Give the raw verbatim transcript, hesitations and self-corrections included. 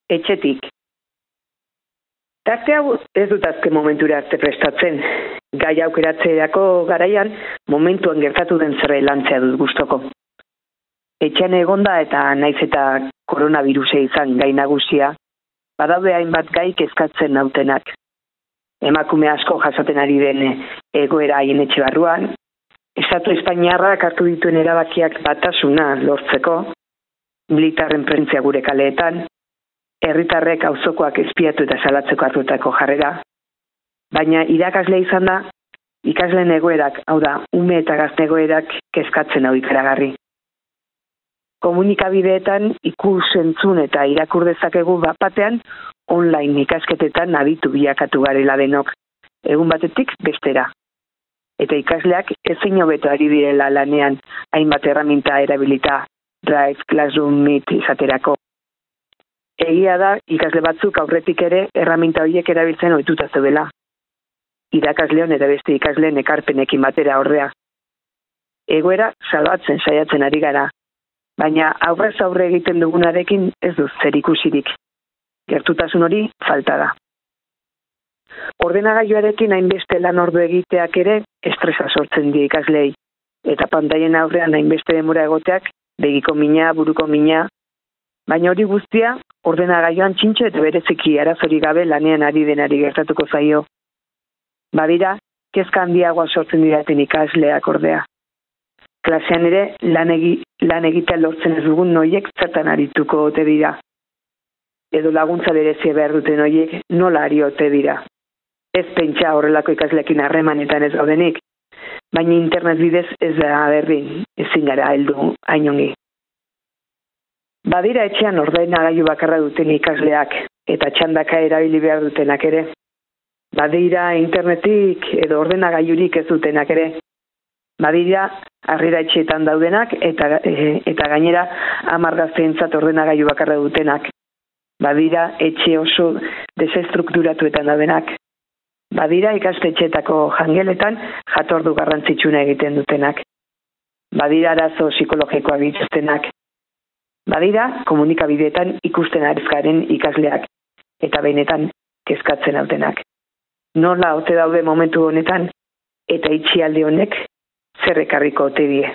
etxetik. Tarte hau ez dut azken momentura arte prestatzen. Gai aukeratzeako garaian momentuan gertatu den zerbait lantzea dut gustoko. Etxean egonda eta naiz eta koronavirusa izan gai nagusia, badaude hainbat gai kezkatzen nautenak. Emakume asko jasaten ari den egoera haien etxe barruan, Estatu Espainiarrak hartu dituen erabakiak batasuna lortzeko, militarren presentzia gure kaleetan, herritarrek auzokoak espiatu eta salatzeko hartutako jarrera, baina irakasle izan da, ikasleen egoerak, hau da, ume eta gazte egoerak kezkatzen hau ikaragarri. Komunikabideetan ikus entzun eta irakur dezakegu bapatean online ikasketetan abitu bilakatu garela denok, egun batetik bestera. Eta ikasleak ezin hobeto ari direla lanean hainbat erraminta erabilita Drive, Classroom, Meet izaterako. Egia da, ikasle batzuk aurretik ere erraminta horiek erabiltzen ohituta zeudela. Irakasleon eta beste ikasleen ekarpenekin batera ordea. Egoera salbatzen saiatzen ari gara, baina aurrez aurre egiten dugunarekin ez du zerikusirik. Gertutasun hori falta da. Ordenagailuarekin hainbeste lan ordu egiteak ere estresa sortzen die ikaslei, eta pantaien aurrean hainbeste denbora egoteak begiko mina, buruko mina, baina hori guztia ordenagailuan txintxo eta bereziki arazori gabe lanean ari denari gertatuko zaio. Badira, kezka handiagoa sortzen diraten ikasleak ordea. Klasean ere lan, egi, lan egitea lortzen ez dugun noiek zertan arituko ote dira. Edo laguntza berezia behar duten horiek nola ari ote dira. Ez pentsa horrelako ikasleekin harremanetan ez gaudenik, baina internet bidez ez da berdin, ezin gara heldu hainongi. Badira etxean ordenagailu bakarra duten ikasleak eta txandaka erabili behar dutenak ere. Badira internetik edo ordenagailurik ez dutenak ere. Badira harrera etxeetan daudenak eta, e, eta gainera hamar gazteentzat ordenagailu bakarra dutenak. Badira etxe oso desestrukturatuetan daudenak. Badira ikastetxeetako jangeletan jatordu garrantzitsuna egiten dutenak. Badira arazo psikologikoak dituztenak. Badira komunikabideetan ikusten arizkaren ikasleak eta benetan kezkatzen daudenak. Nola ote daude momentu honetan eta itxialdi honek zer ekarriko ote die.